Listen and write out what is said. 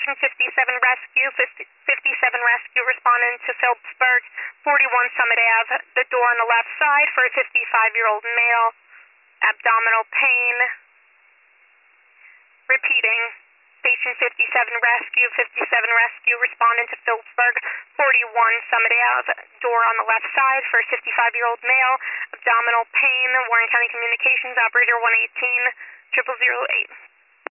Station 57 Rescue, 57 Rescue responding to Phillipsburg, 41 Summit Ave, the door on the left side for a 55-year-old male, abdominal pain. Repeating, Station 57 Rescue, 57 Rescue responding to Phillipsburg, 41 Summit Ave, door on the left side for a 55-year-old male, abdominal pain. Warren County Communications, operator 118 0008.